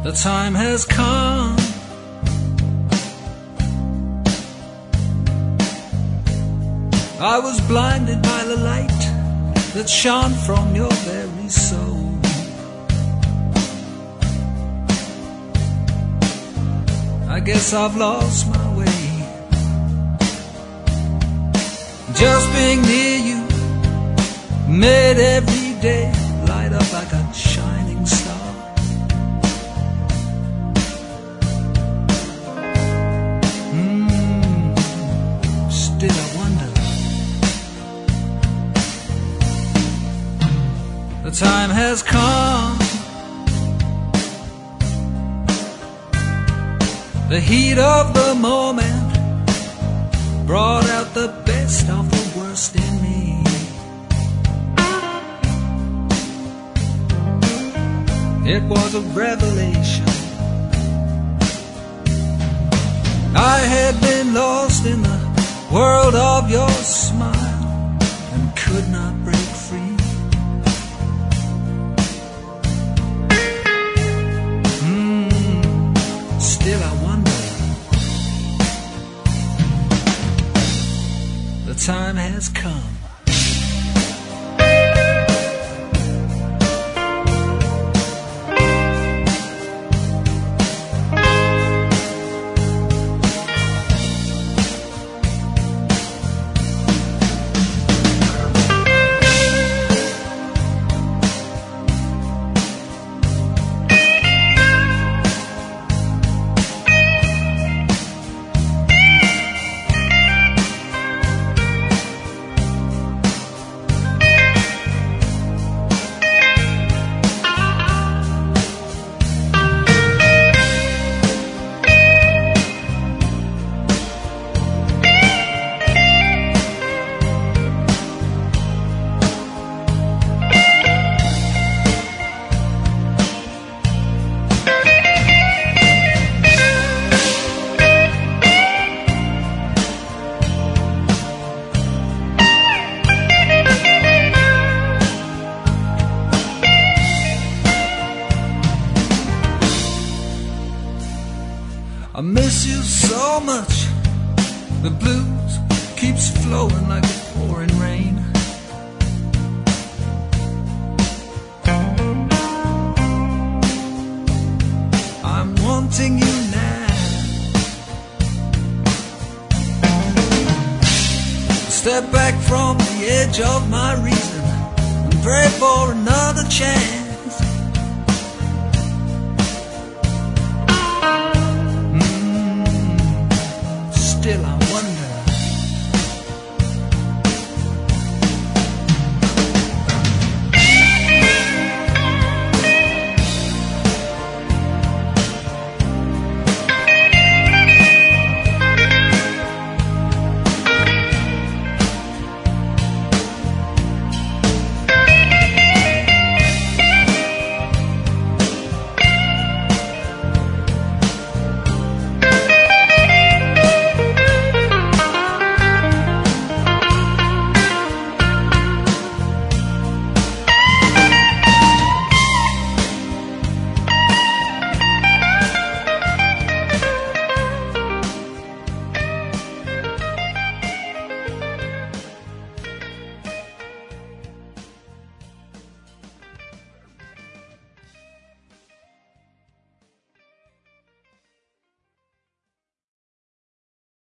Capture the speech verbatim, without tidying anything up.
The time has come. I was blinded by the light that shone from your very soul. I guess I've lost my way. Just being near you made every day light up like a shining star. Mm, still I wonder. The time has come. The heat of the moment brought out the best of the worst in me. It was a revelation. I had been lost in the world of your smile and could not break free. Mm, still I wonder. The time has come. I miss you so much. The blues keeps flowing like a pouring rain. I'm wanting you now. Step back from the edge of my reason and pray for another chance.